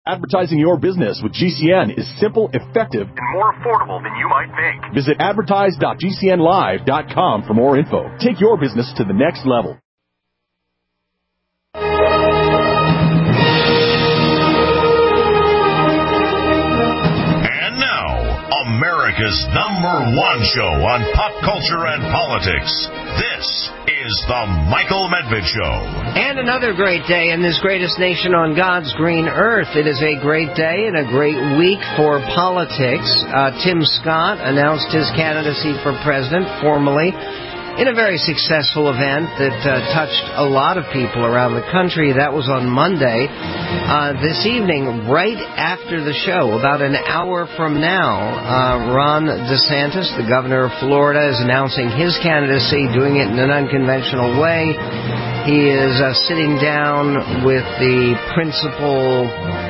Advertising your business with GCN is simple, effective, and more affordable than you might think. Visit advertise.gcnlive.com for more info. Take your business to the next level. And now, America's #1 show on pop culture and politics. This is The Michael Medved Show. And another great day in this greatest nation on God's green earth. It is a great day and a great week for politics. Tim Scott announced his candidacy for president formally in a very successful event that touched a lot of people around the country. That was on Monday. This evening, right after the show, about an hour from now, Ron DeSantis, the governor of Florida, is announcing his candidacy, doing it in an unconventional way. He is sitting down with the principal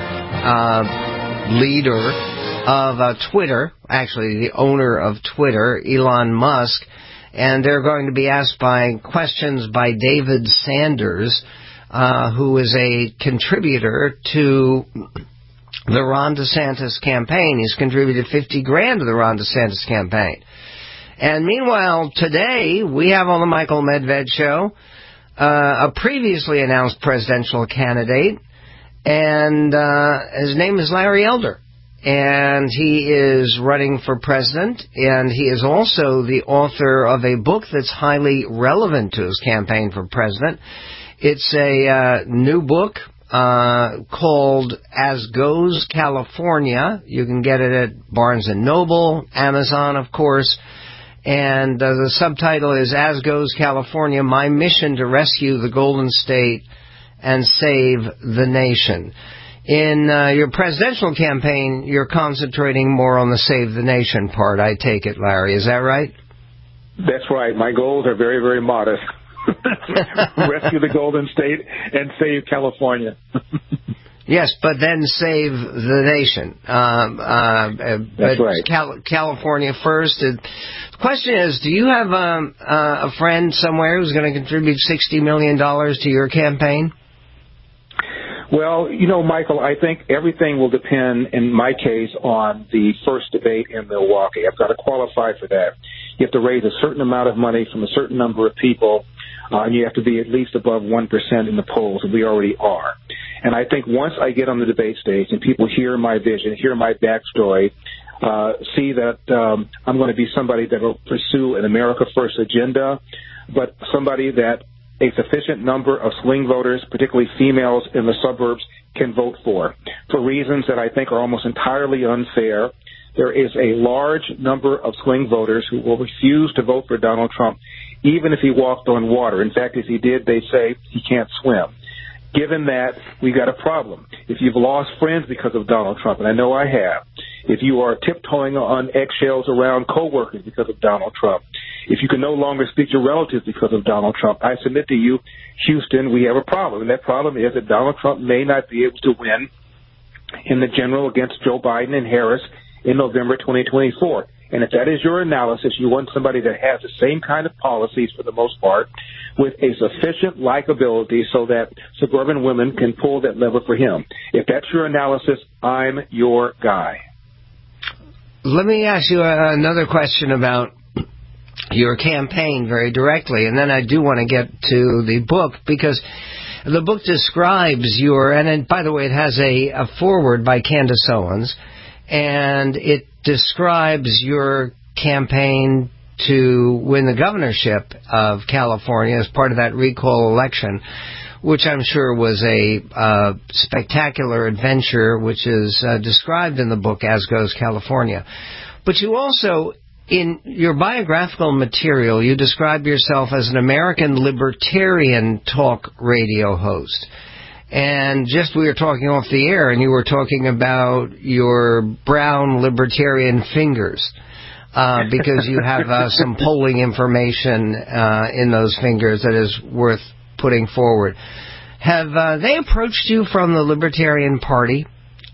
leader of Twitter, actually the owner of Twitter, Elon Musk, and they're going to be asked questions by David Sanders, who is a contributor to the Ron DeSantis campaign. He's contributed $50,000 to the Ron DeSantis campaign. And meanwhile, today, we have on the Michael Medved Show a previously announced presidential candidate, and his name is Larry Elder. And he is running for president, and he is also the author of a book that's highly relevant to his campaign for president. It's a new book called As Goes California. You can get it at Barnes & Noble, Amazon, of course. And the subtitle is As Goes California, My Mission to Rescue the Golden State and Save the Nation. In your presidential campaign, you're concentrating more on the Save the Nation part, I take it, Larry. Is that right? That's right. My goals are very, very modest. Rescue the Golden State and save California. Yes, but then save the nation. That's right. California first. The question is, do you have a friend somewhere who's going to contribute $60 million to your campaign? Well, Michael, I think everything will depend, in my case, on the first debate in Milwaukee. I've got to qualify for that. You have to raise a certain amount of money from a certain number of people, and you have to be at least above 1% in the polls, and we already are. And I think once I get on the debate stage and people hear my vision, hear my backstory, see that I'm going to be somebody that will pursue an America First agenda, but somebody that a sufficient number of swing voters, particularly females in the suburbs, can vote for reasons that I think are almost entirely unfair. There is a large number of swing voters who will refuse to vote for Donald Trump, even if he walked on water. In fact, if he did, they say he can't swim. Given that, we got a problem. If you've lost friends because of Donald Trump, and I know I have, if you are tiptoeing on eggshells around coworkers because of Donald Trump, if you can no longer speak to relatives because of Donald Trump, I submit to you, Houston, we have a problem. And that problem is that Donald Trump may not be able to win in the general against Joe Biden and Harris in November 2024. And if that is your analysis, you want somebody that has the same kind of policies for the most part with a sufficient likability so that suburban women can pull that lever for him. If that's your analysis, I'm your guy. Let me ask you another question about your campaign very directly, and then I do want to get to the book, because the book describes and by the way, it has a foreword by Candace Owens, and it describes your campaign to win the governorship of California as part of that recall election, which I'm sure was a spectacular adventure, which is described in the book As Goes California. But you also, in your biographical material, you describe yourself as an American libertarian talk radio host. And just we were talking off the air, and you were talking about your brown libertarian fingers, because you have some polling information in those fingers that is worth putting forward. Have they approached you from the Libertarian Party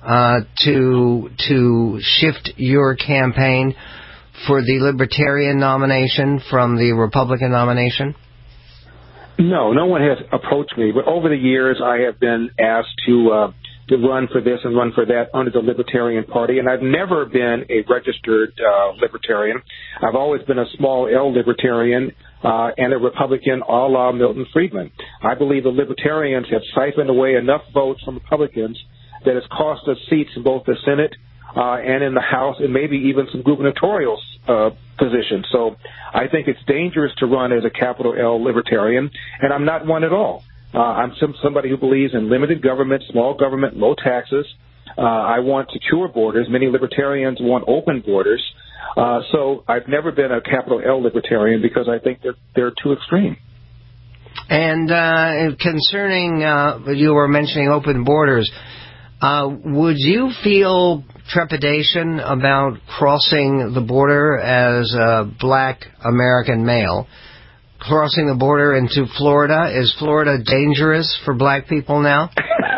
to shift your campaign for the Libertarian nomination from the Republican nomination? No one has approached me. But over the years, I have been asked to to run for this and run for that under the Libertarian Party, and I've never been a registered Libertarian. I've always been a small L Libertarian and a Republican a la Milton Friedman. I believe the Libertarians have siphoned away enough votes from Republicans that has cost us seats in both the Senate and in the House, and maybe even some gubernatorial positions. So I think it's dangerous to run as a capital L Libertarian, and I'm not one at all. I'm somebody who believes in limited government, small government, low taxes. I want secure borders. Many libertarians want open borders. So I've never been a capital L Libertarian because I think they're too extreme. And concerning, you were mentioning open borders, would you feel trepidation about crossing the border as a black American male? Crossing the border into Florida? Is Florida dangerous for black people now?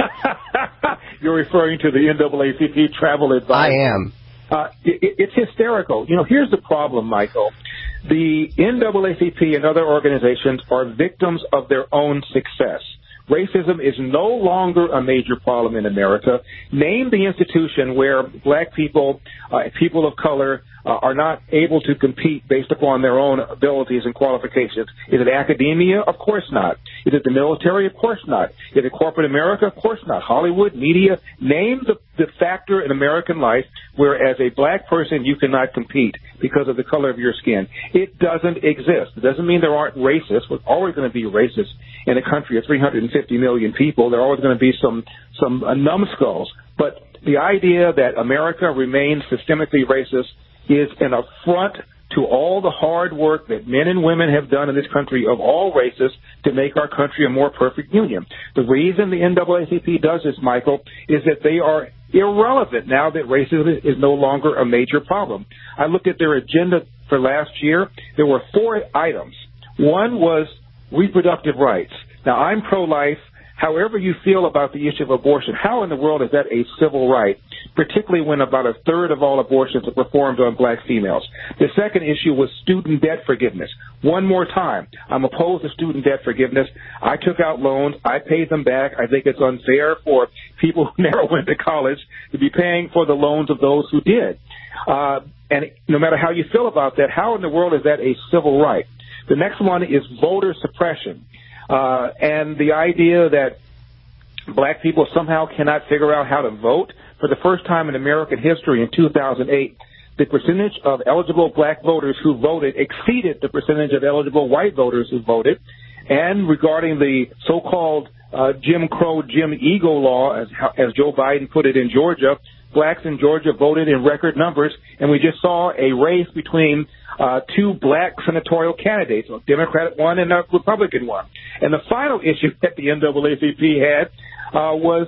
You're referring to the NAACP travel advice. I am. It's hysterical. You know, here's the problem, Michael. The NAACP and other organizations are victims of their own success. Racism is no longer a major problem in America. Name the institution where black people, people of color, are not able to compete based upon their own abilities and qualifications. Is it academia? Of course not. Is it the military? Of course not. Is it corporate America? Of course not. Hollywood, media? Name the factor in American life where as a black person you cannot compete because of the color of your skin. It doesn't exist. It doesn't mean there aren't racists. We're always going to be racist in a country of 350 million people. There are always going to be some numbskulls. But the idea that America remains systemically racist is an affront to all the hard work that men and women have done in this country of all races to make our country a more perfect union. The reason the NAACP does this, Michael, is that they are irrelevant now that racism is no longer a major problem. I looked at their agenda for last year. There were 4 items. One was reproductive rights. Now, I'm pro-life. However you feel about the issue of abortion, how in the world is that a civil right, particularly when about a third of all abortions are performed on black females? The second issue was student debt forgiveness. One more time, I'm opposed to student debt forgiveness. I took out loans. I paid them back. I think it's unfair for people who never went to college to be paying for the loans of those who did. And no matter how you feel about that, how in the world is that a civil right? The next one is voter suppression. And the idea that black people somehow cannot figure out how to vote. For the first time in American history in 2008, the percentage of eligible black voters who voted exceeded the percentage of eligible white voters who voted. And regarding the so-called Jim Crow, Jim Eagle law, as Joe Biden put it in Georgia, blacks in Georgia voted in record numbers, and we just saw a race between 2 black senatorial candidates, a Democratic one and a Republican one. And the final issue that the NAACP had was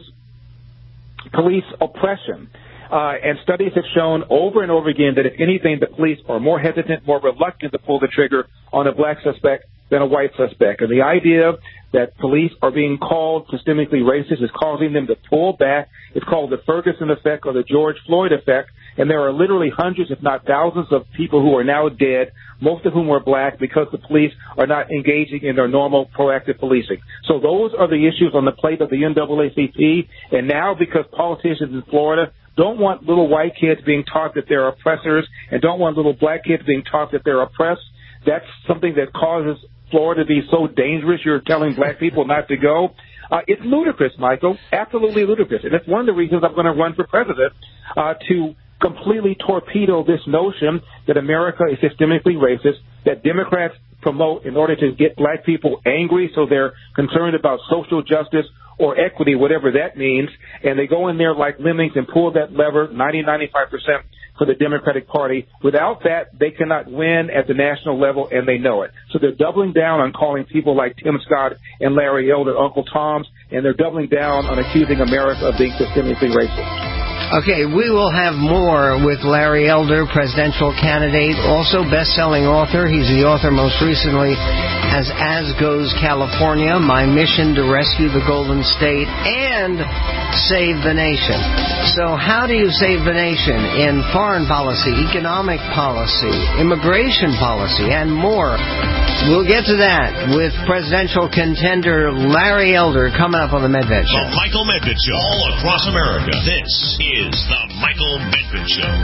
police oppression. And studies have shown over and over again that if anything, the police are more hesitant, more reluctant to pull the trigger on a black suspect than a white suspect. And the idea that police are being called systemically racist is causing them to pull back. It's called the Ferguson effect or the George Floyd effect. And there are literally hundreds, if not thousands, of people who are now dead, most of whom were black, because the police are not engaging in their normal proactive policing. So those are the issues on the plate of the NAACP. And now because politicians in Florida don't want little white kids being taught that they're oppressors and don't want little black kids being taught that they're oppressed, that's something that causes Florida to be so dangerous you're telling black people not to go. It's ludicrous, Michael, absolutely ludicrous. And it's one of the reasons I'm going to run for president, to completely torpedo this notion that America is systemically racist, that Democrats promote in order to get black people angry so they're concerned about social justice or equity, whatever that means, and they go in there like lemmings and pull that lever 90-95% for the Democratic Party. Without that, they cannot win at the national level, and they know it. So they're doubling down on calling people like Tim Scott and Larry Elder Uncle Toms, and they're doubling down on accusing America of being systemically racist. Okay, we will have more with Larry Elder, presidential candidate, also best-selling author. He's the author most recently as goes California, my mission to rescue the Golden State and save the nation. So how do you save the nation? In foreign policy, economic policy, immigration policy, and more. We'll get to that with presidential contender Larry Elder coming up on the Medved Show. The Michael Medved Show, all across America. This is the Michael Medved Show.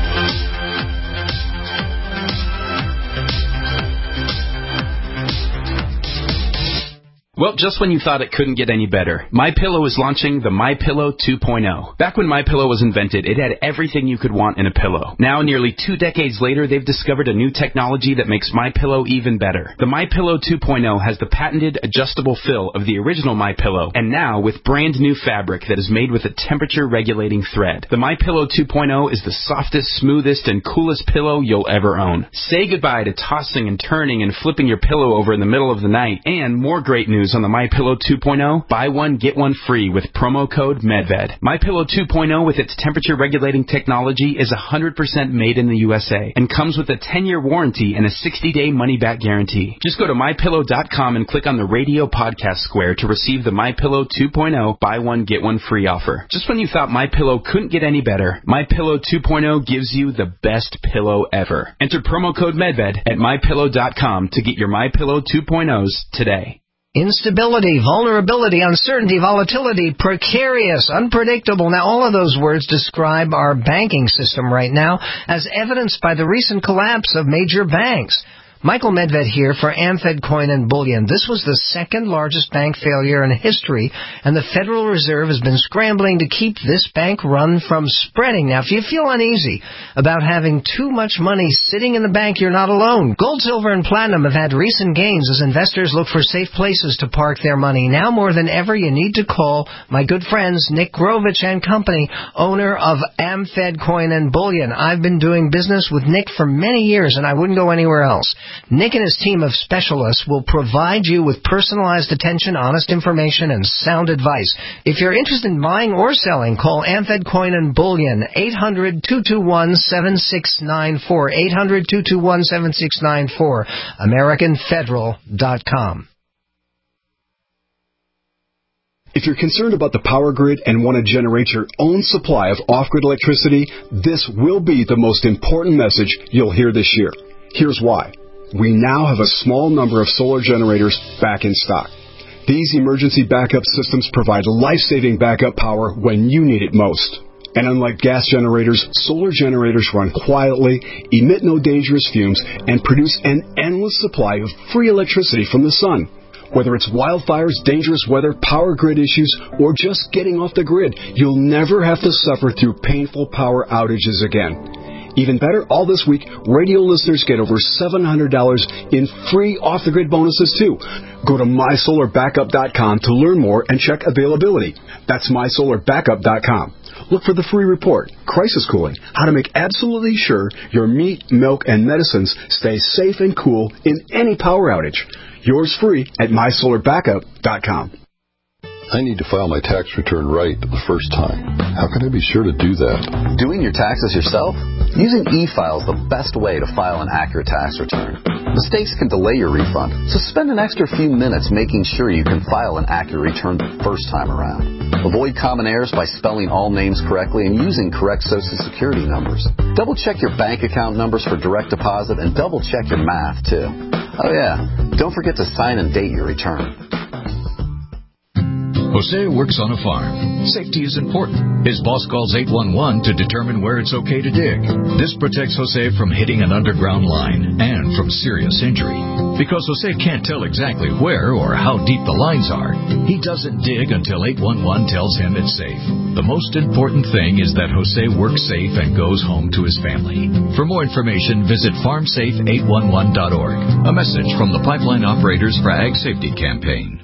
Well, just when you thought it couldn't get any better, MyPillow is launching the MyPillow 2.0. Back when MyPillow was invented, it had everything you could want in a pillow. Now, nearly 2 decades later, they've discovered a new technology that makes MyPillow even better. The MyPillow 2.0 has the patented adjustable fill of the original MyPillow, and now with brand new fabric that is made with a temperature-regulating thread. The MyPillow 2.0 is the softest, smoothest, and coolest pillow you'll ever own. Say goodbye to tossing and turning and flipping your pillow over in the middle of the night. And more great news on the MyPillow 2.0, buy one, get one free with promo code MEDVED. MyPillow 2.0 with its temperature-regulating technology is 100% made in the USA and comes with a 10-year warranty and a 60-day money-back guarantee. Just go to MyPillow.com and click on the radio podcast square to receive the MyPillow 2.0 buy one, get one free offer. Just when you thought MyPillow couldn't get any better, MyPillow 2.0 gives you the best pillow ever. Enter promo code MEDVED at MyPillow.com to get your MyPillow 2.0s today. Instability, vulnerability, uncertainty, volatility, precarious, unpredictable. Now, all of those words describe our banking system right now, as evidenced by the recent collapse of major banks. Michael Medved here for Amfed Coin and Bullion. This was the second largest bank failure in history, and the Federal Reserve has been scrambling to keep this bank run from spreading. Now, if you feel uneasy about having too much money sitting in the bank, you're not alone. Gold, silver, and platinum have had recent gains as investors look for safe places to park their money. Now more than ever, you need to call my good friends Nick Grovich and Company, owner of Amfed Coin and Bullion. I've been doing business with Nick for many years, and I wouldn't go anywhere else. Nick and his team of specialists will provide you with personalized attention, honest information, and sound advice. If you're interested in buying or selling, call Amfed Coin and Bullion, 800-221-7694, 800-221-7694, AmericanFederal.com. If you're concerned about the power grid and want to generate your own supply of off-grid electricity, this will be the most important message you'll hear this year. Here's why. We now have a small number of solar generators back in stock. These emergency backup systems provide life-saving backup power when you need it most. And unlike gas generators, solar generators run quietly, emit no dangerous fumes, and produce an endless supply of free electricity from the sun. Whether it's wildfires, dangerous weather, power grid issues, or just getting off the grid, you'll never have to suffer through painful power outages again. Even better, all this week, radio listeners get over $700 in free off-the-grid bonuses, too. Go to MySolarBackup.com to learn more and check availability. That's MySolarBackup.com. Look for the free report, Crisis Cooling, how to make absolutely sure your meat, milk, and medicines stay safe and cool in any power outage. Yours free at MySolarBackup.com. I need to file my tax return right the first time. How can I be sure to do that? Doing your taxes yourself? Using e-file is the best way to file an accurate tax return. Mistakes can delay your refund, so spend an extra few minutes making sure you can file an accurate return the first time around. Avoid common errors by spelling all names correctly and using correct Social Security numbers. Double-check your bank account numbers for direct deposit and double-check your math, too. Oh, yeah, don't forget to sign and date your return. Jose works on a farm. Safety is important. His boss calls 811 to determine where it's okay to dig. This protects Jose from hitting an underground line and from serious injury. Because Jose can't tell exactly where or how deep the lines are, he doesn't dig until 811 tells him it's safe. The most important thing is that Jose works safe and goes home to his family. For more information, visit farmsafe811.org. A message from the Pipeline Operators for Ag Safety Campaign.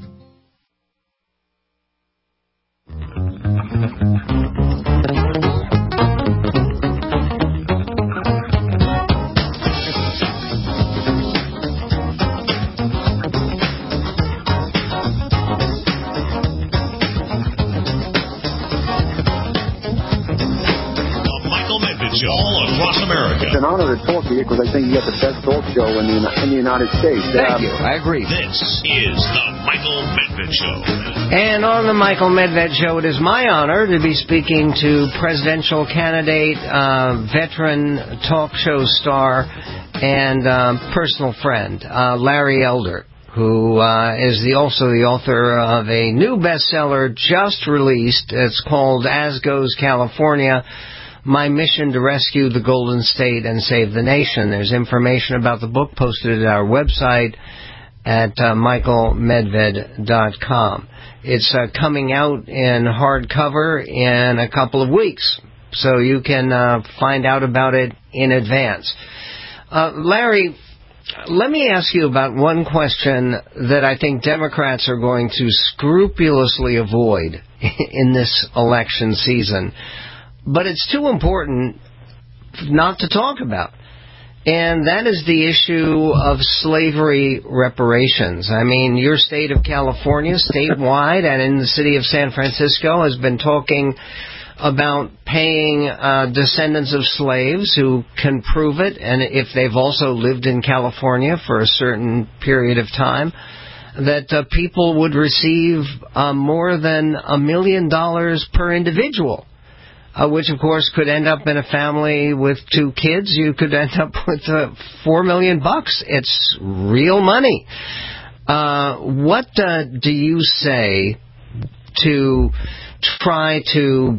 All across America. It's an honor to talk to you because I think you got the best talk show in the United States. Thank you. I agree. This is the Michael Medved Show. And on the Michael Medved Show, it is my honor to be speaking to presidential candidate, veteran talk show star, and personal friend, Larry Elder, who is also the author of a new bestseller just released. It's called As Goes California, My Mission to Rescue the Golden State and Save the Nation. There's information about the book posted at our website at michaelmedved.com. It's coming out in hardcover in a couple of weeks, so you can find out about it in advance. Larry, let me ask you about one question that I think Democrats are going to scrupulously avoid in this election season, but it's too important not to talk about. And that is the issue of slavery reparations. I mean, your state of California, statewide, and in the city of San Francisco, has been talking about paying descendants of slaves who can prove it, and if they've also lived in California for a certain period of time, that people would receive more than $1 million per individual, which, of course, could end up in a family with 2 kids. You could end up with $4 million. It's real money. What do you say to try to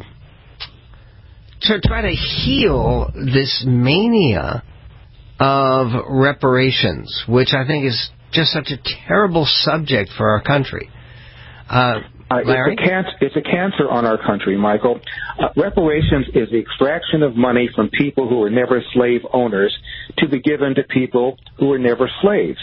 heal this mania of reparations, which I think is just such a terrible subject for our country? Larry? It's a cancer on our country, Michael. Reparations is the extraction of money from people who were never slave owners to be given to people who were never slaves.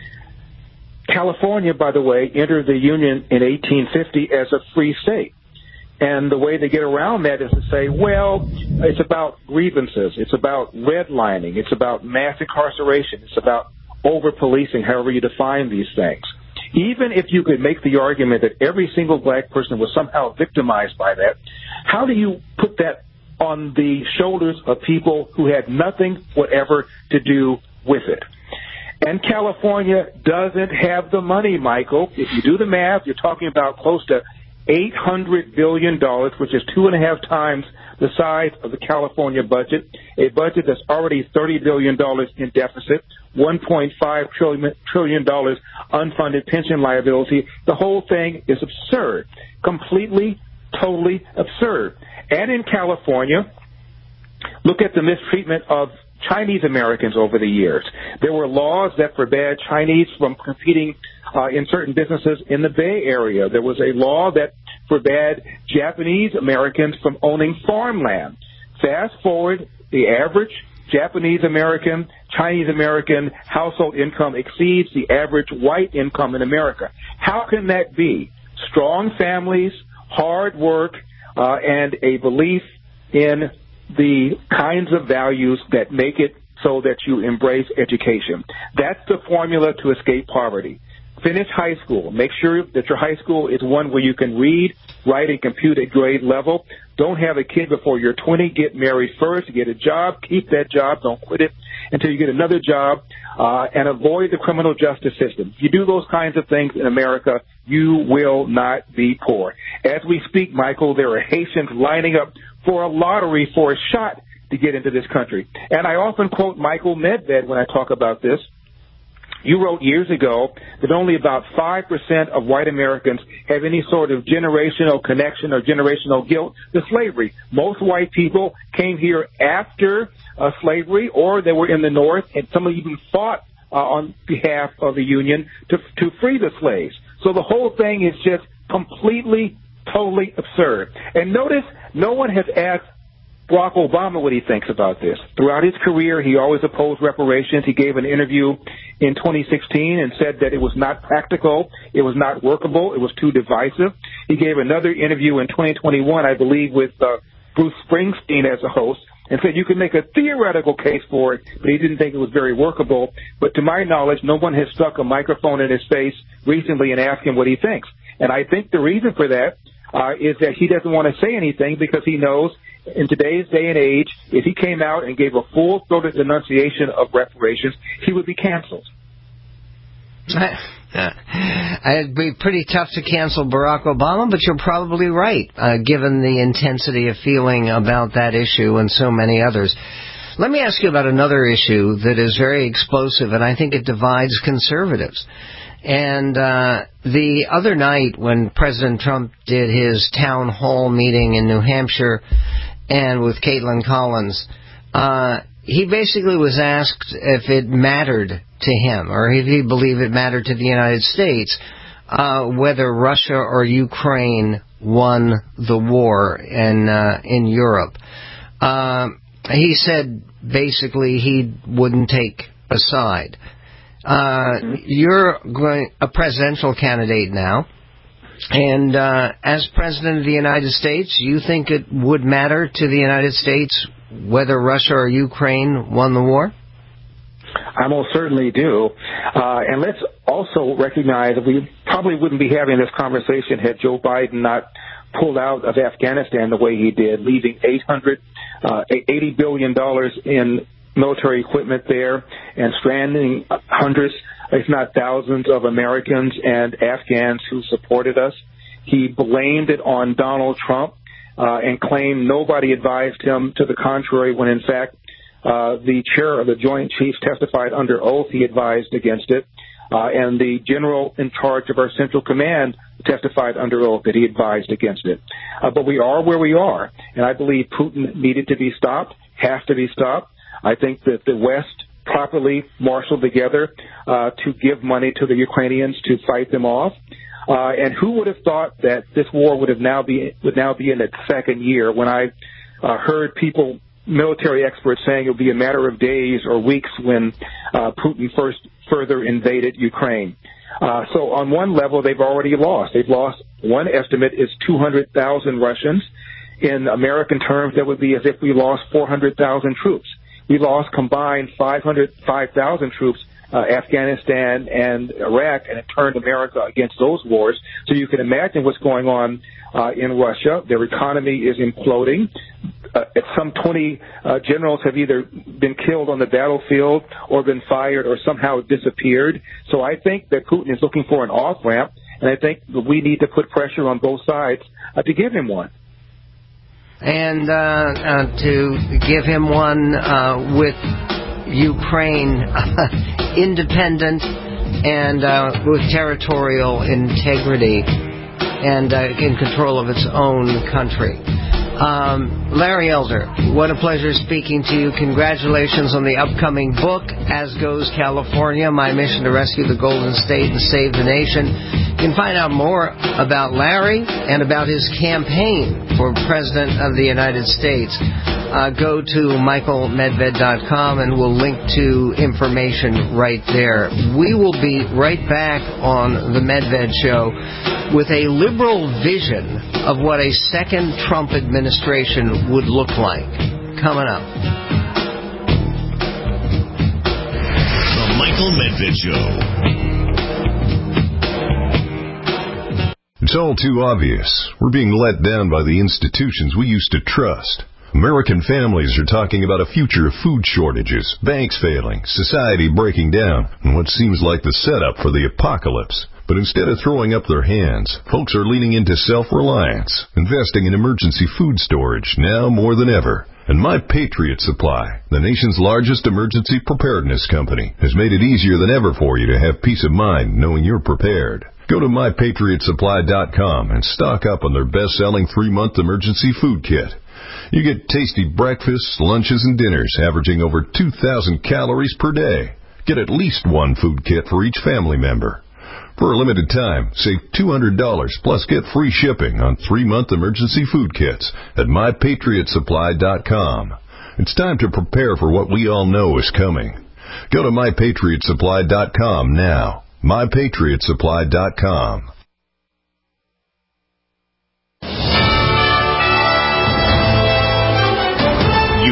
California, by the way, entered the Union in 1850 as a free state. And the way they get around that is to say, well, it's about grievances. It's about redlining. It's about mass incarceration. It's about over-policing, however you define these things. Even if you could make the argument that every single black person was somehow victimized by that, how do you put that on the shoulders of people who had nothing whatever to do with it? And California doesn't have the money, Michael. If you do the math, you're talking about close to $800 billion, which is 2.5 times the size of the California budget, a budget that's already $30 billion in deficit, $1.5 trillion unfunded pension liability. The whole thing is absurd, completely, totally absurd. And in California, look at the mistreatment of Chinese Americans over the years. There were laws that forbade Chinese from competing in certain businesses in the Bay Area. There was a law that forbade Japanese Americans from owning farmland. Fast forward, the average Japanese American, Chinese American household income exceeds the average white income in America. How can that be? Strong families, hard work, and a belief in the kinds of values that make it so that you embrace education. That's the formula to escape poverty. Finish high school. Make sure that your high school is one where you can read, write, and compute at grade level. Don't have a kid before you're 20. Get married first. Get a job. Keep that job. Don't quit it until you get another job. And avoid the criminal justice system. If you do those kinds of things in America, you will not be poor. As we speak, Michael, there are Haitians lining up for a lottery for a shot to get into this country. And I often quote Michael Medved when I talk about this. You wrote years ago that only about 5% of white Americans have any sort of generational connection or generational guilt to slavery. Most white people came here after slavery, or they were in the North, and some even fought on behalf of the Union to free the slaves. So the whole thing is just completely, totally absurd. And notice no one has asked Barack Obama what he thinks about this. Throughout his career, he always opposed reparations. He gave an interview in 2016 and said that it was not practical, it was not workable, it was too divisive. He gave another interview in 2021, I believe, with Bruce Springsteen as a host, and said you could make a theoretical case for it, but he didn't think it was very workable. But to my knowledge, no one has stuck a microphone in his face recently and asked him what he thinks. And I think the reason for that is that he doesn't want to say anything because he knows in today's day and age, if he came out and gave a full-throated denunciation of reparations, he would be canceled. It'd be pretty tough to cancel Barack Obama, but you're probably right, given the intensity of feeling about that issue and so many others. Let me ask you about another issue that is very explosive, and I think it divides conservatives. And the other night when President Trump did his town hall meeting in New Hampshire and with Caitlin Collins, he basically was asked if it mattered to him, or if he believed it mattered to the United States, whether Russia or Ukraine won the war in Europe. He said basically he wouldn't take a side. You're a presidential candidate now, and as President of the United States, you think it would matter to the United States whether Russia or Ukraine won the war? I most certainly do. And let's also recognize that we probably wouldn't be having this conversation had Joe Biden not pulled out of Afghanistan the way he did, leaving $80 billion in military equipment there and stranding hundreds, if not thousands, of Americans and Afghans who supported us. He blamed it on Donald Trump and claimed nobody advised him to the contrary, when in fact the chair of the Joint Chiefs testified under oath he advised against it. And the general in charge of our Central Command testified under oath that he advised against it. But we are where we are, and I believe Putin needed to be stopped, has to be stopped. I think that the West properly marshaled together to give money to the Ukrainians to fight them off. And who would have thought that this war would now be in its second year, when I heard people, military experts, saying it would be a matter of days or weeks when Putin further invaded Ukraine. So on one level, they've already lost. They've lost, one estimate is 200,000 Russians. In American terms, that would be as if we lost 400,000 troops. We lost combined 5,000 troops, Afghanistan and Iraq, and it turned America against those wars. So you can imagine what's going on in Russia. Their economy is imploding. Some 20 generals have either been killed on the battlefield or been fired or somehow disappeared. So I think that Putin is looking for an off-ramp, and I think that we need to put pressure on both sides to give him one. And to give him one with Ukraine independent and with territorial integrity and in control of its own country. Larry Elder, what a pleasure speaking to you. Congratulations on the upcoming book, As Goes California, My Mission to Rescue the Golden State and Save the Nation. You can find out more about Larry and about his campaign for President of the United States. Go to michaelmedved.com and we'll link to information right there. We will be right back on the Medved Show with a liberal vision of what a second Trump administration would look like. Coming up. The Michael Medved Show. It's all too obvious. We're being let down by the institutions we used to trust. American families are talking about a future of food shortages, banks failing, society breaking down, and what seems like the setup for the apocalypse. But instead of throwing up their hands, folks are leaning into self-reliance, investing in emergency food storage now more than ever. And My Patriot Supply, the nation's largest emergency preparedness company, has made it easier than ever for you to have peace of mind knowing you're prepared. Go to MyPatriotSupply.com and stock up on their best-selling 3-month emergency food kit. You get tasty breakfasts, lunches, and dinners averaging over 2,000 calories per day. Get at least one food kit for each family member. For a limited time, save $200 plus get free shipping on 3-month emergency food kits at MyPatriotSupply.com. It's time to prepare for what we all know is coming. Go to MyPatriotSupply.com now. MyPatriotSupply.com.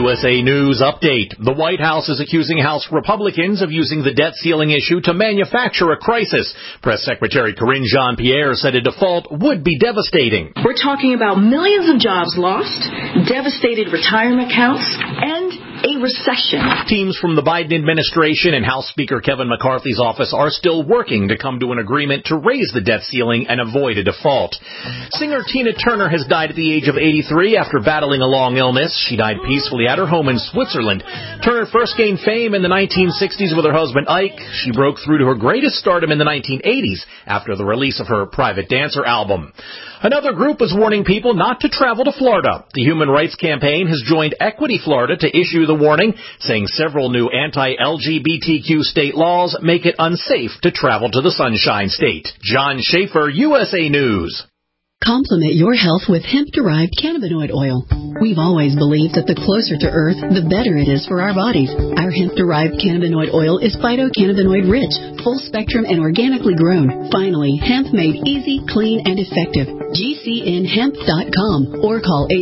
USA News update. The White House is accusing House Republicans of using the debt ceiling issue to manufacture a crisis. Press Secretary Karine Jean-Pierre said a default would be devastating. We're talking about millions of jobs lost, devastated retirement accounts, and a recession. Teams from the Biden administration and House Speaker Kevin McCarthy's office are still working to come to an agreement to raise the debt ceiling and avoid a default. Singer Tina Turner has died at the age of 83 after battling a long illness. She died peacefully at her home in Switzerland. Turner first gained fame in the 1960s with her husband Ike. She broke through to her greatest stardom in the 1980s after the release of her Private Dancer album. Another group is warning people not to travel to Florida. The Human Rights Campaign has joined Equity Florida to issue the warning, saying several new anti-LGBTQ state laws make it unsafe to travel to the Sunshine State. John Schaefer, USA News. Complement your health with hemp-derived cannabinoid oil. We've always believed that the closer to Earth, the better it is for our bodies. Our hemp-derived cannabinoid oil is phytocannabinoid-rich, full-spectrum, and organically grown. Finally, hemp made easy, clean, and effective. GCNhemp.com or call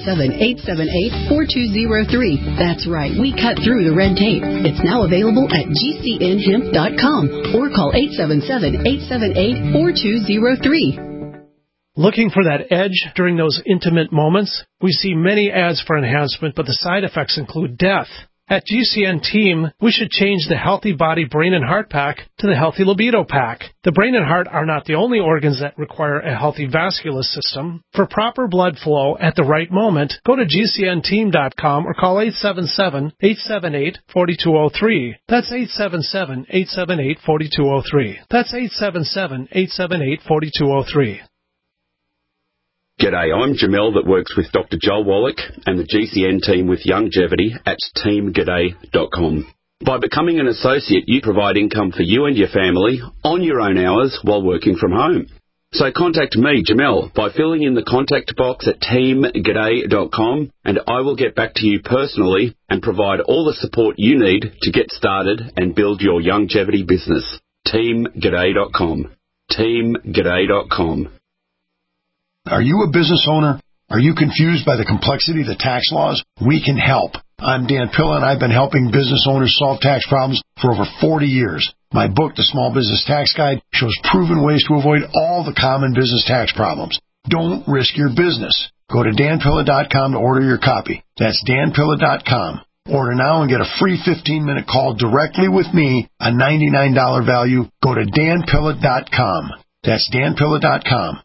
877-878-4203. That's right, we cut through the red tape. It's now available at GCNhemp.com or call 877-878-4203. Looking for that edge during those intimate moments? We see many ads for enhancement, but the side effects include death. At GCN Team, we should change the Healthy Body Brain and Heart Pack to the Healthy Libido Pack. The brain and heart are not the only organs that require a healthy vascular system. For proper blood flow at the right moment, go to GCNteam.com or call 877-878-4203. That's 877-878-4203. That's 877-878-4203. G'day, I'm Jamel that works with Dr. Joel Wallach and the GCN team with Longevity at teamg'day.com. By becoming an associate, you provide income for you and your family on your own hours while working from home. So contact me, Jamel, by filling in the contact box at teamg'day.com and I will get back to you personally and provide all the support you need to get started and build your longevity business. teamg'day.com. teamg'day.com. Are you a business owner? Are you confused by the complexity of the tax laws? We can help. I'm Dan Pilla, and I've been helping business owners solve tax problems for over 40 years. My book, The Small Business Tax Guide, shows proven ways to avoid all the common business tax problems. Don't risk your business. Go to danpilla.com to order your copy. That's danpilla.com. Order now and get a free 15-minute call directly with me, a $99 value. Go to danpilla.com. That's danpilla.com.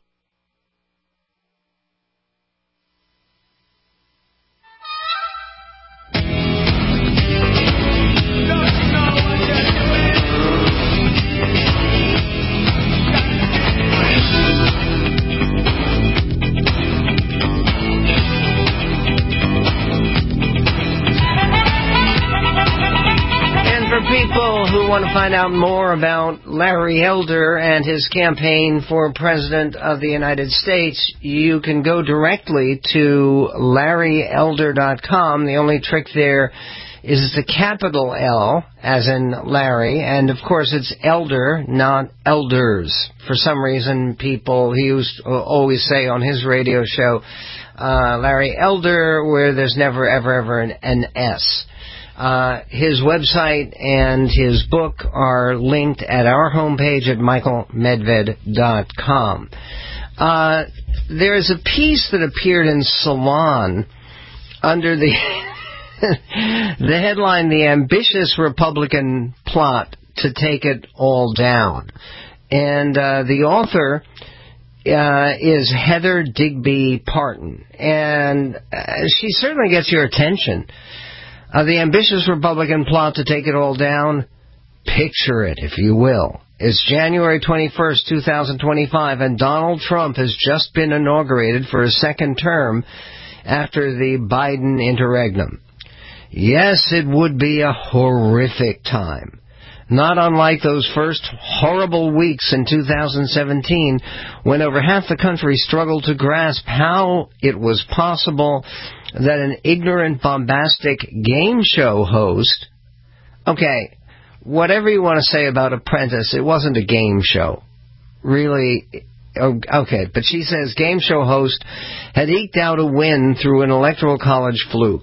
People who want to find out more about Larry Elder and his campaign for President of the United States, you can go directly to LarryElder.com. The only trick there is the capital L, as in Larry, and of course it's Elder, not Elders. For some reason, he used to always say on his radio show, Larry Elder, where there's never, ever an S. His website and his book are linked at our homepage at michaelmedved.com. There's a piece that appeared in Salon under the the headline, "The Ambitious Republican Plot to Take It All Down." And the author is Heather Digby Parton. And she certainly gets your attention. The ambitious Republican plot to take it all down, picture it, if you will. It's January 21st, 2025, and Donald Trump has just been inaugurated for a second term after the Biden interregnum. Yes, it would be a horrific time. Not unlike those first horrible weeks in 2017 when over half the country struggled to grasp how it was possible that an ignorant, bombastic game show host... Okay, whatever you want to say about Apprentice, it wasn't a game show. Really, okay, but she says game show host had eked out a win through an electoral college fluke.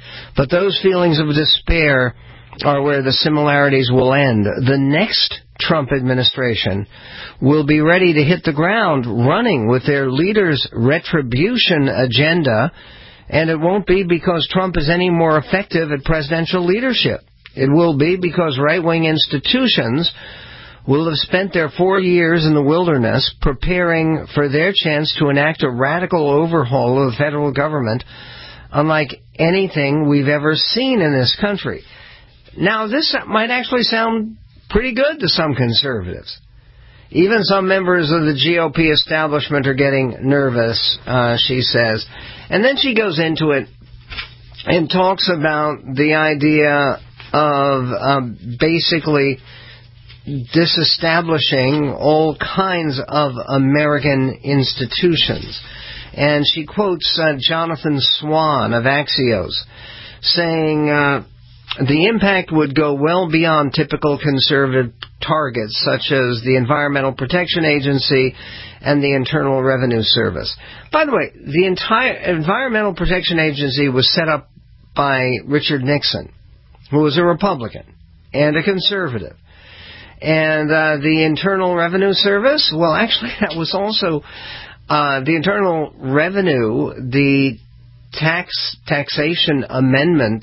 But those feelings of despair are where the similarities will end. The next Trump administration will be ready to hit the ground running with their leader's retribution agenda, and it won't be because Trump is any more effective at presidential leadership. It will be because right-wing institutions will have spent their 4 years in the wilderness preparing for their chance to enact a radical overhaul of the federal government unlike anything we've ever seen in this country. Now, this might actually sound pretty good to some conservatives. Even some members of the GOP establishment are getting nervous, she says. And then she goes into it and talks about the idea of basically disestablishing all kinds of American institutions. And she quotes Jonathan Swan of Axios, saying the impact would go well beyond typical conservative targets, such as the Environmental Protection Agency and the Internal Revenue Service. By the way, the entire Environmental Protection Agency was set up by Richard Nixon, who was a Republican and a conservative. And the Internal Revenue Service, well, actually, that was also the Internal Revenue, the taxation amendment,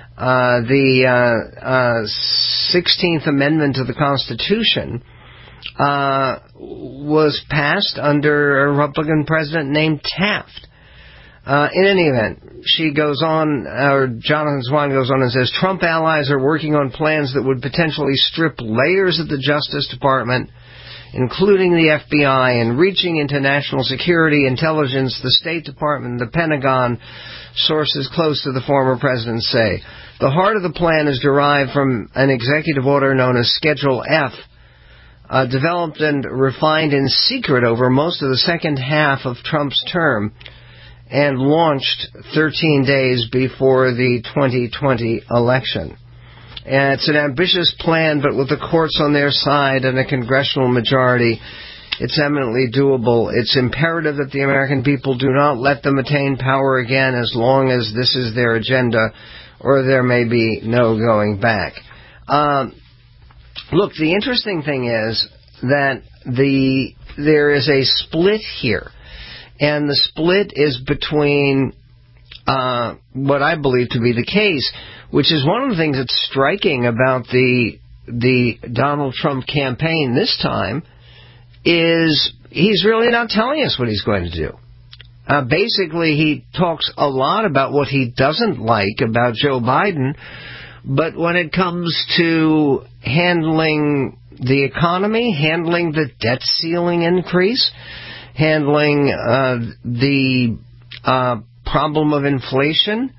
the 16th Amendment to the Constitution, was passed under a Republican president named Taft. In any event, she goes on, or Jonathan Swan goes on and says, Trump allies are working on plans that would potentially strip layers of the Justice Department, including the FBI, and reaching into national security, intelligence, the State Department, the Pentagon, sources close to the former president say. The heart of the plan is derived from an executive order known as Schedule F, developed and refined in secret over most of the second half of Trump's term, and launched 13 days before the 2020 election. And it's an ambitious plan, but with the courts on their side and a congressional majority, it's eminently doable. It's imperative that the American people do not let them attain power again as long as this is their agenda, or there may be no going back. Look, the interesting thing is that there is a split here. And the split is between what I believe to be the case, which is one of the things that's striking about the Donald Trump campaign this time, is he's really not telling us what he's going to do. Basically, he talks a lot about what he doesn't like about Joe Biden, but when it comes to handling the economy, handling the debt ceiling increase, handling the problem of inflation,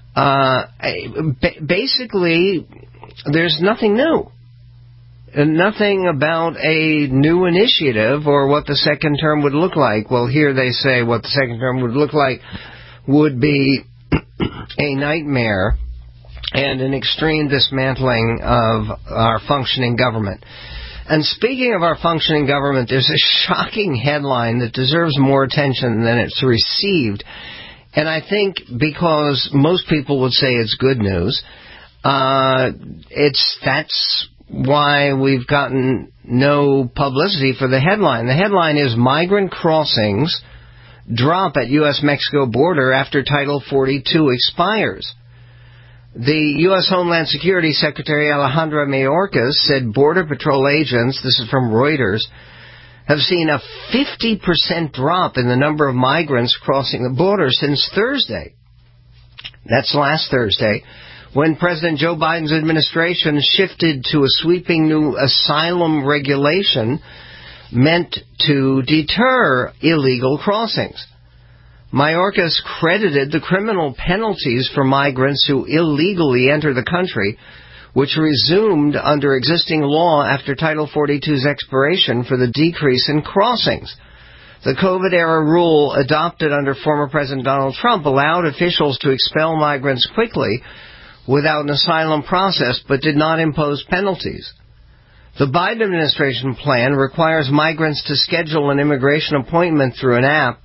basically, there's nothing new. Nothing about a new initiative or what the second term would look like. Well, here they say what the second term would look like would be a nightmare and an extreme dismantling of our functioning government. And speaking of our functioning government, there's a shocking headline that deserves more attention than it's received. And I think because most people would say it's good news, that's why we've gotten no publicity for the headline. The headline is Migrant Crossings Drop at U.S.-Mexico Border After Title 42 Expires. The U.S. Homeland Security Secretary Alejandra Mayorkas said Border Patrol agents, this is from Reuters, have seen a 50% drop in the number of migrants crossing the border since Thursday. That's last Thursday, when President Joe Biden's administration shifted to a sweeping new asylum regulation meant to deter illegal crossings. Mayorkas credited the criminal penalties for migrants who illegally enter the country, which resumed under existing law after Title 42's expiration, for the decrease in crossings. The COVID-era rule adopted under former President Donald Trump allowed officials to expel migrants quickly without an asylum process, but did not impose penalties. The Biden administration plan requires migrants to schedule an immigration appointment through an app,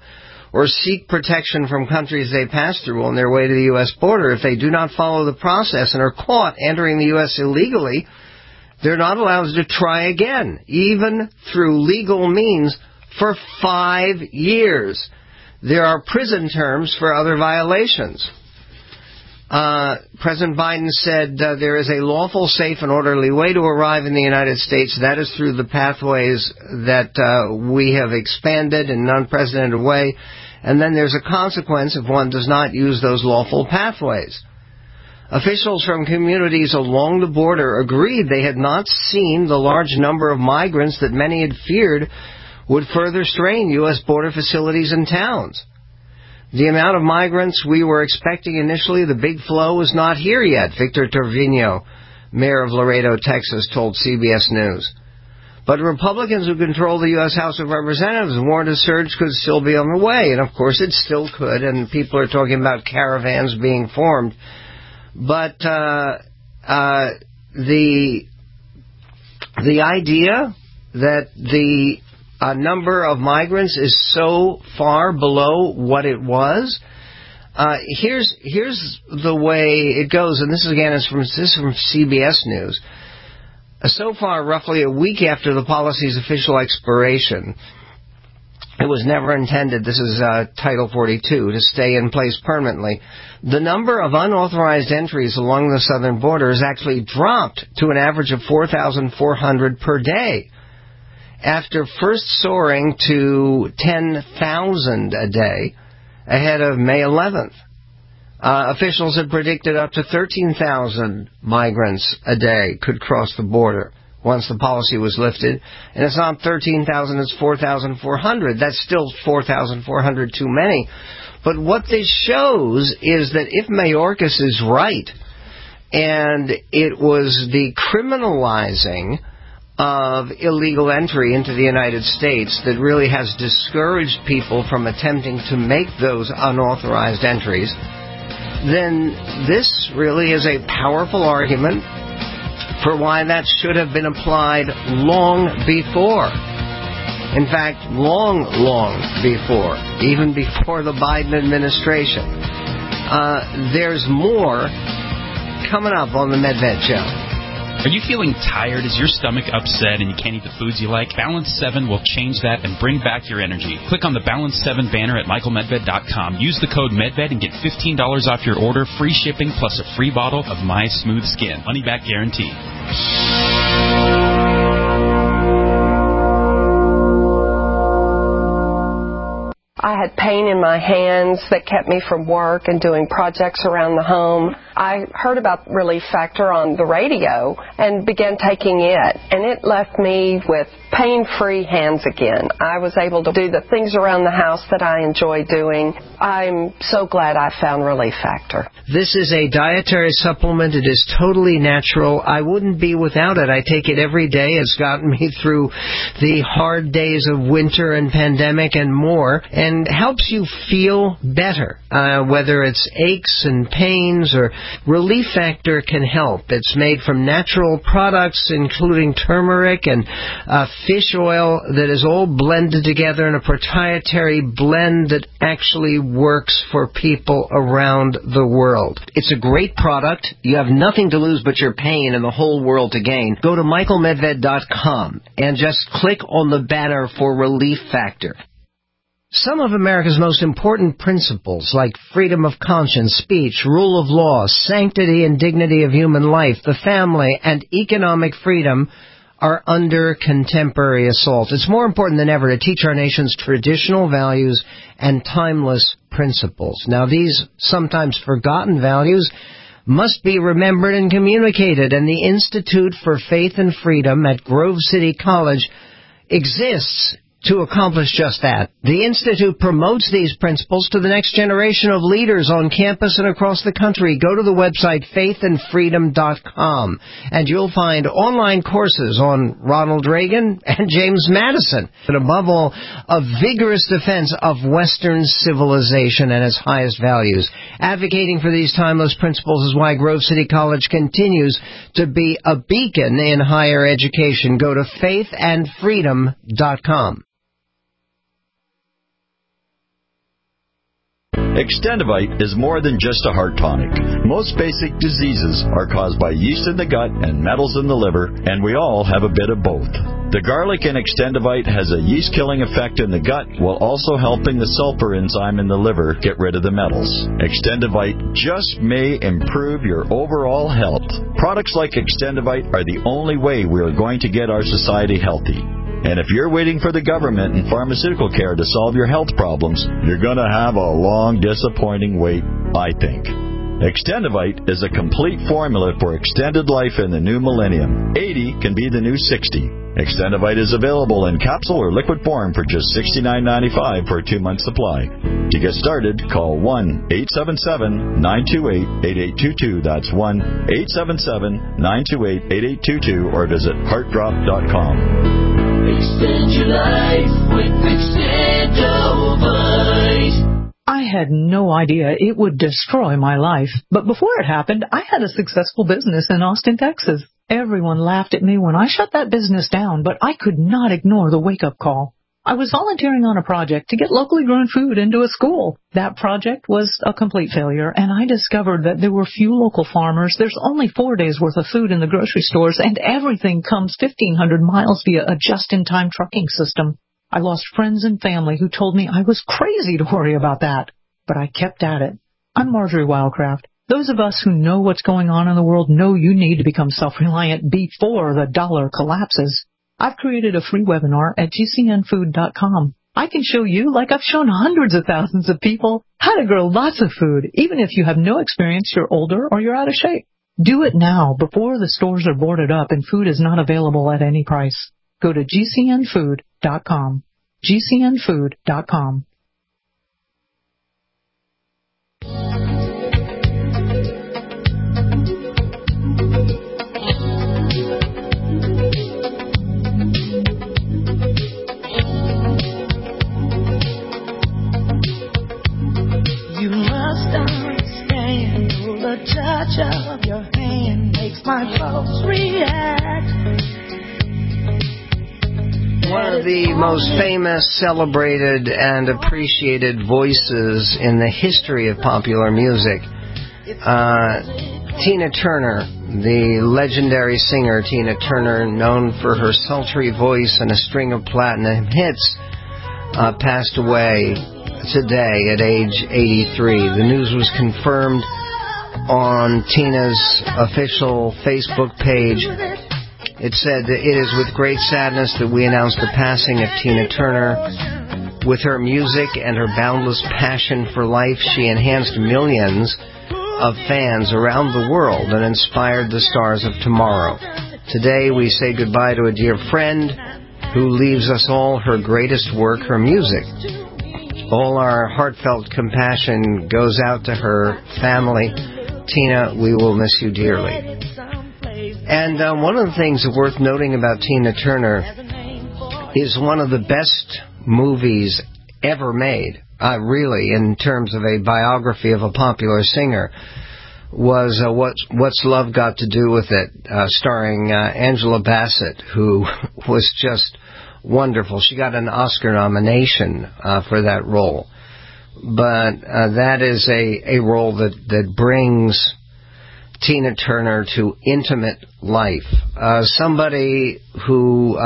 or seek protection from countries they pass through on their way to the U.S. border. If they do not follow the process and are caught entering the U.S. illegally, they're not allowed to try again, even through legal means, for 5 years. There are prison terms for other violations. President Biden said there is a lawful, safe, and orderly way to arrive in the United States. That is through the pathways that we have expanded in an unprecedented way. And then there's a consequence if one does not use those lawful pathways. Officials from communities along the border agreed they had not seen the large number of migrants that many had feared would further strain U.S. border facilities and towns. The amount of migrants we were expecting initially, the big flow, was not here yet, Victor Trevino, mayor of Laredo, Texas, told CBS News. But Republicans who control the U.S. House of Representatives warned a surge could still be on the way, and of course it still could, and people are talking about caravans being formed. But the idea that the number of migrants is so far below what it was. Here's the way it goes, and this is from CBS News. So far, roughly a week after the policy's official expiration, it was never intended, this is Title 42, to stay in place permanently. The number of unauthorized entries along the southern border has actually dropped to an average of 4,400 per day, after first soaring to 10,000 a day ahead of May 11th. Officials had predicted up to 13,000 migrants a day could cross the border once the policy was lifted. And it's not 13,000, it's 4,400. That's still 4,400 too many. But what this shows is that if Mayorkas is right, and it was the criminalizing of illegal entry into the United States that really has discouraged people from attempting to make those unauthorized entries, then this really is a powerful argument for why that should have been applied long before. In fact, long before, even before the Biden administration. There's more coming up on the Medved Show. Are you feeling tired? Is your stomach upset and you can't eat the foods you like? Balance 7 will change that and bring back your energy. Click on the Balance 7 banner at michaelmedved.com. Use the code MEDVED and get $15 off your order, free shipping, plus a free bottle of My Smooth Skin. Money back guarantee. I had pain in my hands that kept me from work and doing projects around the home. I heard about Relief Factor on the radio and began taking it, and it left me with pain-free hands again. I was able to do the things around the house that I enjoy doing. I'm so glad I found Relief Factor. This is a dietary supplement. It is totally natural. I wouldn't be without it. I take it every day. It's gotten me through the hard days of winter and pandemic and more, and helps you feel better, whether it's aches and pains or Relief Factor can help. It's made from natural products, including turmeric and fish oil that is all blended together in a proprietary blend that actually works for people around the world. It's a great product. You have nothing to lose but your pain and the whole world to gain. Go to michaelmedved.com and just click on the banner for Relief Factor. Some of America's most important principles, like freedom of conscience, speech, rule of law, sanctity and dignity of human life, the family, and economic freedom, are under contemporary assault. It's more important than ever to teach our nation's traditional values and timeless principles. Now, these sometimes forgotten values must be remembered and communicated, and the Institute for Faith and Freedom at Grove City College exists to accomplish just that. The Institute promotes these principles to the next generation of leaders on campus and across the country. Go to the website faithandfreedom.com and you'll find online courses on Ronald Reagan and James Madison. And above all, a vigorous defense of Western civilization and its highest values. Advocating for these timeless principles is why Grove City College continues to be a beacon in higher education. Go to faithandfreedom.com. Extendivite is more than just a heart tonic. Most basic diseases are caused by yeast in the gut and metals in the liver, and we all have a bit of both. The garlic in Extendivite has a yeast-killing effect in the gut while also helping the sulfur enzyme in the liver get rid of the metals. Extendivite just may improve your overall health. Products like Extendivite are the only way we are going to get our society healthy. And if you're waiting for the government and pharmaceutical care to solve your health problems, you're going to have a long, disappointing wait, I think. Extendivite is a complete formula for extended life in the new millennium. 80 can be the new 60. Extendivite is available in capsule or liquid form for just $69.95 for a 2-month supply. To get started, call 1-877-928-8822. That's 1-877-928-8822 or visit heartdrop.com. Extend your life with Extendivite. I had no idea it would destroy my life. But before it happened, I had a successful business in Austin, Texas. Everyone laughed at me when I shut that business down, but I could not ignore the wake-up call. I was volunteering on a project to get locally grown food into a school. That project was a complete failure, and I discovered that there were few local farmers. There's only 4 days' worth of food in the grocery stores, and everything comes 1,500 miles via a just-in-time trucking system. I lost friends and family who told me I was crazy to worry about that, but I kept at it. I'm Marjorie Wildcraft. Those of us who know what's going on in the world know you need to become self-reliant before the dollar collapses. I've created a free webinar at gcnfood.com. I can show you, like I've shown hundreds of thousands of people, how to grow lots of food, even if you have no experience, you're older, or you're out of shape. Do it now before the stores are boarded up and food is not available at any price. Go to gcnfood.com. gcnfood.com. You must understand, the touch of your hand makes my pulse react. One of the most famous, celebrated, and appreciated voices in the history of popular music, Tina Turner, the legendary singer Tina Turner, known for her sultry voice and a string of platinum hits, passed away today at age 83. The news was confirmed on Tina's official Facebook page. It said that it is with great sadness that we announce the passing of Tina Turner. With her music and her boundless passion for life, she enhanced millions of fans around the world and inspired the stars of tomorrow. Today we say goodbye to a dear friend who leaves us all her greatest work, her music. All our heartfelt compassion goes out to her family. Tina, we will miss you dearly. And one of the things worth noting about Tina Turner is one of the best movies ever made, really, in terms of a biography of a popular singer, was What's Love Got to Do with It, starring Angela Bassett, who was just wonderful. She got an Oscar nomination for that role. But that is a role that brings Tina Turner to intimate life. Somebody who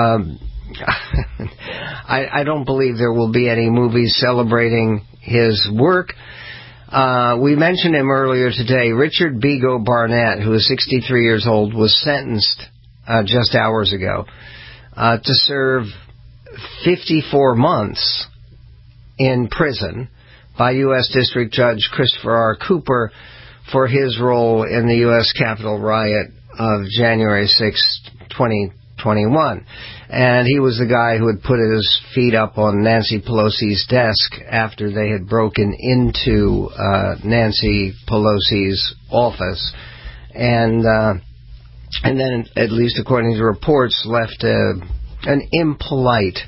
I don't believe there will be any movies celebrating his work. We mentioned him earlier today. Richard Bego Barnett, who is 63 years old, was sentenced just hours ago to serve 54 months in prison by U.S. District Judge Christopher R. Cooper for his role in the U.S. Capitol riot of January 6, 2021. And he was the guy who had put his feet up on Nancy Pelosi's desk after they had broken into Nancy Pelosi's office. And then, at least according to reports, left an impolite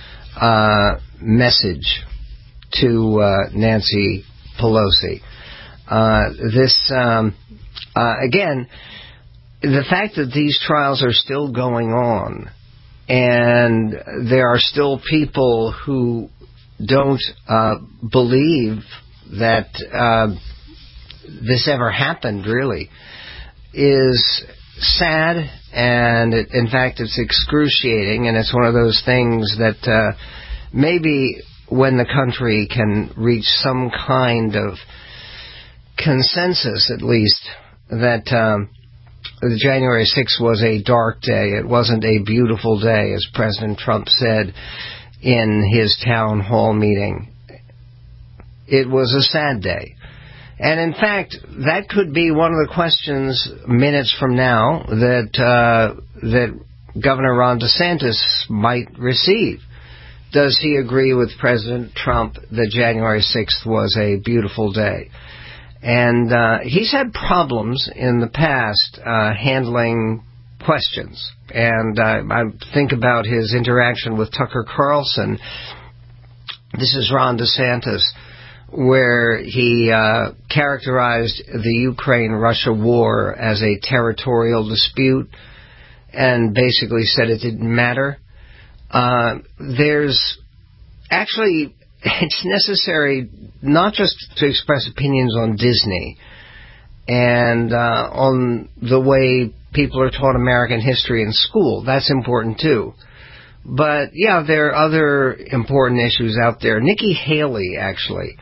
message to Nancy Pelosi. Again, the fact that these trials are still going on and there are still people who don't believe that this ever happened, really, is sad, and in fact it's excruciating, and it's one of those things that maybe when the country can reach some kind of consensus, at least, that January 6th was a dark day. It wasn't a beautiful day, as President Trump said in his town hall meeting. It was a sad day. And in fact, that could be one of the questions minutes from now that Governor Ron DeSantis might receive. Does he agree with President Trump that January 6th was a beautiful day? And he's had problems in the past handling questions. And I think about his interaction with Tucker Carlson. This is Ron DeSantis, where he characterized the Ukraine-Russia war as a territorial dispute and basically said it didn't matter. There's actually, it's necessary not just to express opinions on Disney and on the way people are taught American history in school. That's important too. But, yeah, there are other important issues out there. Nikki Haley, actually,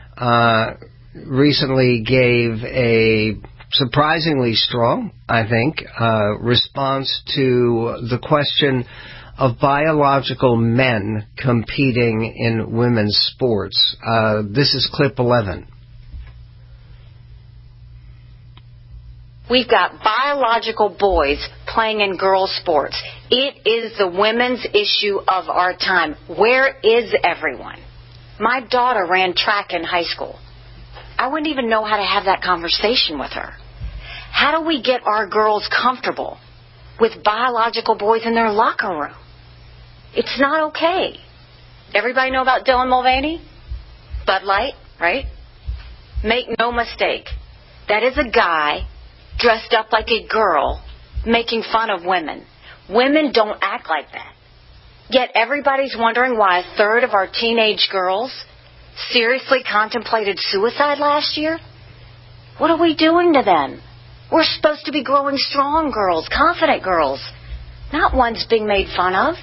recently gave a surprisingly strong, I think, response to the question of biological men competing in women's sports. This is clip 11. We've got biological boys playing in girls' sports. It is the women's issue of our time. Where is everyone? My daughter ran track in high school. I wouldn't even know how to have that conversation with her. How do we get our girls comfortable with biological boys in their locker room? It's not okay. Everybody know about Dylan Mulvaney? Bud Light, right? Make no mistake. That is a guy dressed up like a girl making fun of women. Women don't act like that. Yet everybody's wondering why a third of our teenage girls seriously contemplated suicide last year. What are we doing to them? We're supposed to be growing strong girls, confident girls, not ones being made fun of.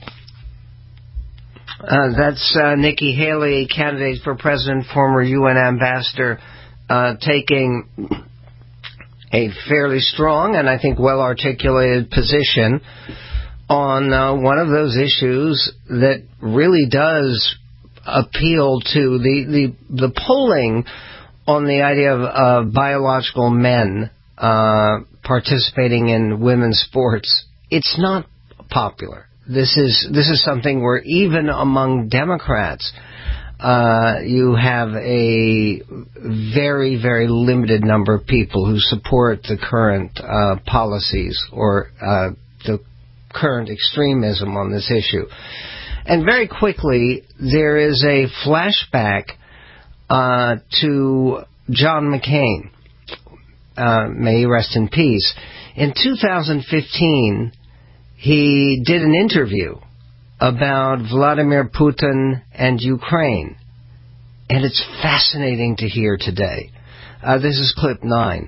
That's Nikki Haley, candidate for president, former UN ambassador, taking a fairly strong and I think well-articulated position on one of those issues that really does appeal to the polling on the idea of biological men participating in women's sports. It's not popular. This is something where even among Democrats, you have a very, very limited number of people who support the current policies or the current extremism on this issue. And very quickly, there is a flashback to John McCain. May he rest in peace. In 2015, he did an interview about Vladimir Putin and Ukraine. And it's fascinating to hear today. This is clip 9.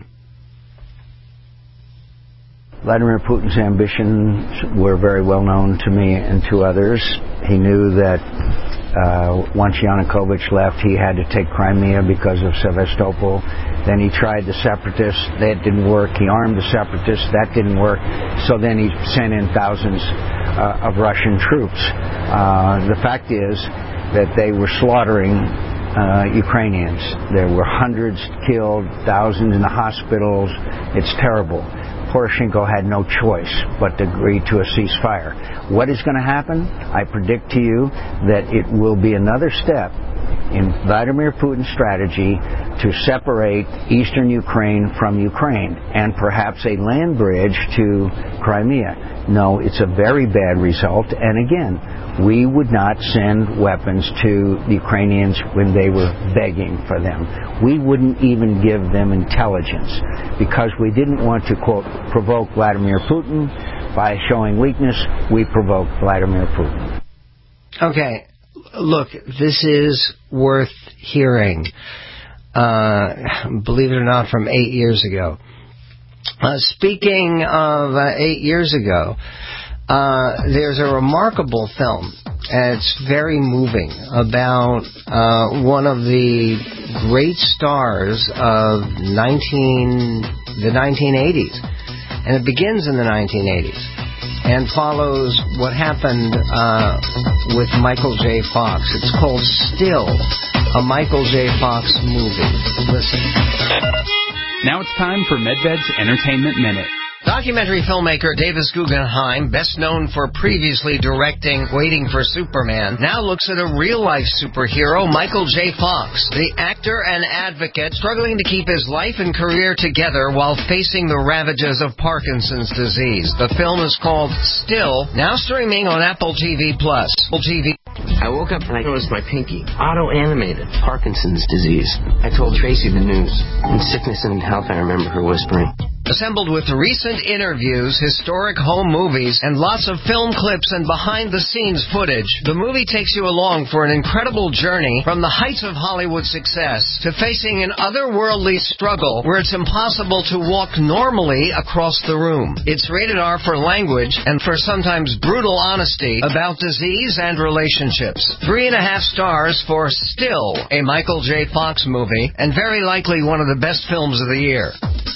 Vladimir Putin's ambitions were very well known to me and to others. He knew that once Yanukovych left, he had to take Crimea because of Sevastopol. Then he tried the separatists. That didn't work. He armed the separatists. That didn't work. So then he sent in thousands of Russian troops. The fact is that they were slaughtering Ukrainians. There were hundreds killed, thousands in the hospitals. It's terrible. Poroshenko had no choice but to agree to a ceasefire. What is going to happen? I predict to you that it will be another step in Vladimir Putin's strategy to separate eastern Ukraine from Ukraine and perhaps a land bridge to Crimea. No, it's a very bad result. And again, we would not send weapons to the Ukrainians when they were begging for them. We wouldn't even give them intelligence because we didn't want to, quote, provoke Vladimir Putin. By showing weakness, we provoked Vladimir Putin. Okay, look, this is worth hearing. believe it or not, from 8 years ago. Speaking of 8 years ago, there's a remarkable film, and it's very moving, about one of the great stars of the 1980s. And it begins in the 1980s and follows what happened with Michael J. Fox. It's called Still, a Michael J. Fox movie. Listen. Now it's time for Medved's Entertainment Minute. Documentary filmmaker Davis Guggenheim, best known for previously directing Waiting for Superman, now looks at a real-life superhero, Michael J. Fox, the actor and advocate struggling to keep his life and career together while facing the ravages of Parkinson's disease. The film is called Still, now streaming on Apple TV+. Apple TV. I woke up and I noticed my pinky, auto-animated, Parkinson's disease. I told Tracy the news. In sickness and in health, I remember her whispering. Assembled with recent interviews, historic home movies, and lots of film clips and behind-the-scenes footage, the movie takes you along for an incredible journey from the heights of Hollywood success to facing an otherworldly struggle where it's impossible to walk normally across the room. It's rated R for language and for sometimes brutal honesty about disease and relationships. 3.5 stars for Still, a Michael J. Fox movie, and very likely one of the best films of the year.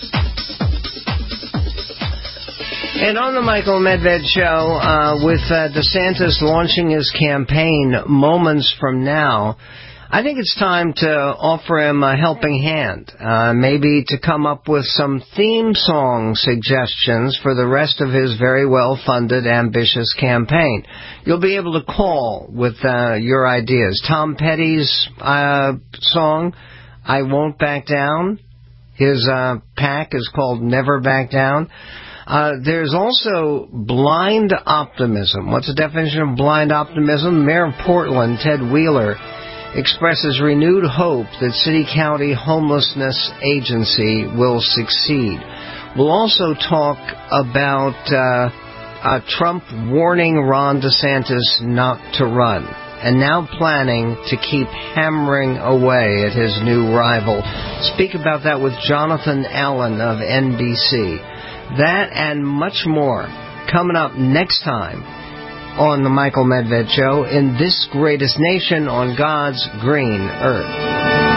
And on the Michael Medved Show, with DeSantis launching his campaign moments from now, I think it's time to offer him a helping hand, maybe to come up with some theme song suggestions for the rest of his very well-funded, ambitious campaign. You'll be able to call with your ideas. Tom Petty's song, I Won't Back Down. His PAC is called Never Back Down. There's also blind optimism. What's the definition of blind optimism? Mayor of Portland, Ted Wheeler, expresses renewed hope that City-County Homelessness Agency will succeed. We'll also talk about Trump warning Ron DeSantis not to run, and now planning to keep hammering away at his new rival. Speak about that with Jonathan Allen of NBC. That and much more coming up next time on the Michael Medved Show in this greatest nation on God's green earth.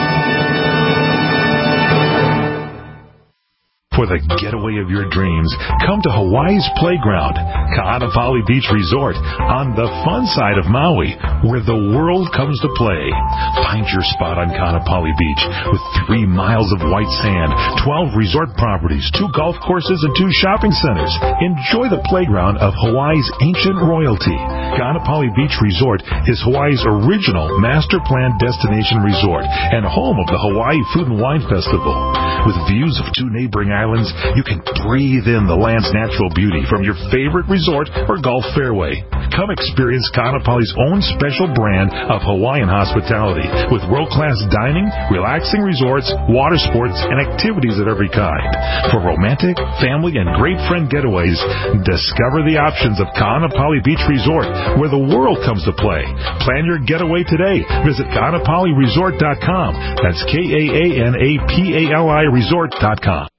For the getaway of your dreams, come to Hawaii's Playground, Ka'anapali Beach Resort, on the fun side of Maui, where the world comes to play. Find your spot on Ka'anapali Beach with 3 miles of white sand, 12 resort properties, 2 golf courses, and 2 shopping centers. Enjoy the playground of Hawaii's ancient royalty. Ka'anapali Beach Resort is Hawaii's original master plan destination resort and home of the Hawaii Food and Wine Festival. With views of 2 neighboring islands, you can breathe in the land's natural beauty from your favorite resort or golf fairway. Come experience Ka'anapali's own special brand of Hawaiian hospitality with world-class dining, relaxing resorts, water sports, and activities of every kind. For romantic, family, and great friend getaways, discover the options of Ka'anapali Beach Resort, where the world comes to play. Plan your getaway today. Visit Ka'anapaliResort.com. That's KAANAPALI Resort.com.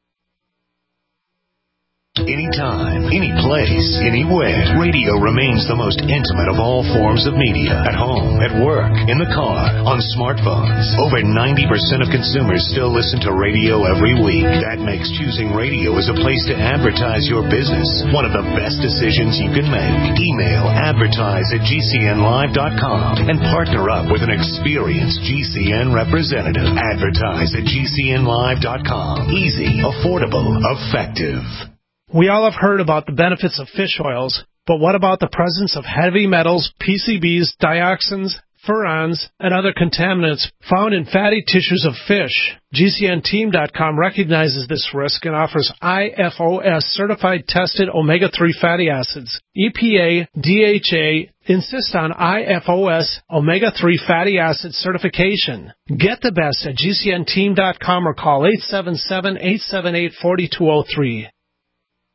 Anytime, any place, anywhere. Radio remains the most intimate of all forms of media. At home, at work, in the car, on smartphones. Over 90% of consumers still listen to radio every week. That makes choosing radio as a place to advertise your business one of the best decisions you can make. Email advertise@gcnlive.com and partner up with an experienced GCN representative. Advertise@gcnlive.com. Easy, affordable, effective. We all have heard about the benefits of fish oils, but what about the presence of heavy metals, PCBs, dioxins, furans, and other contaminants found in fatty tissues of fish? GCNteam.com recognizes this risk and offers IFOS certified tested omega-3 fatty acids. EPA, DHA insist on IFOS omega-3 fatty acid certification. Get the best at GCNteam.com or call 877-878-4203.